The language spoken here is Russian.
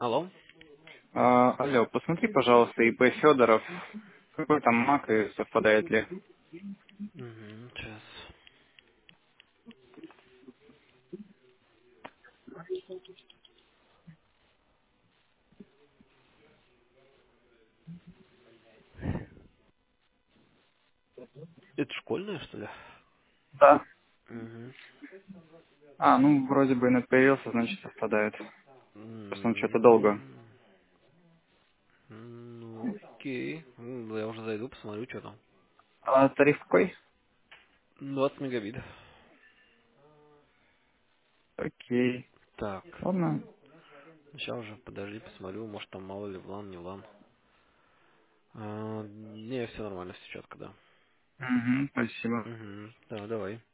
Алло? Алло, посмотри, пожалуйста, ИП Федоров, какой там мак и совпадает ли? Угу, сейчас. Это школьная, что ли? Да. Угу. Ну, вроде бы инет появился, значит совпадает. Просто он что-то долго. Ну, окей. Я уже зайду, посмотрю, что там. Тариф какой? 20 мегабит. Окей. Так. Ладно. Сейчас уже, подожди, посмотрю. Может там мало ли в лан, не лан. Не, все нормально, все четко, да. Угу, спасибо. Угу. Да, давай.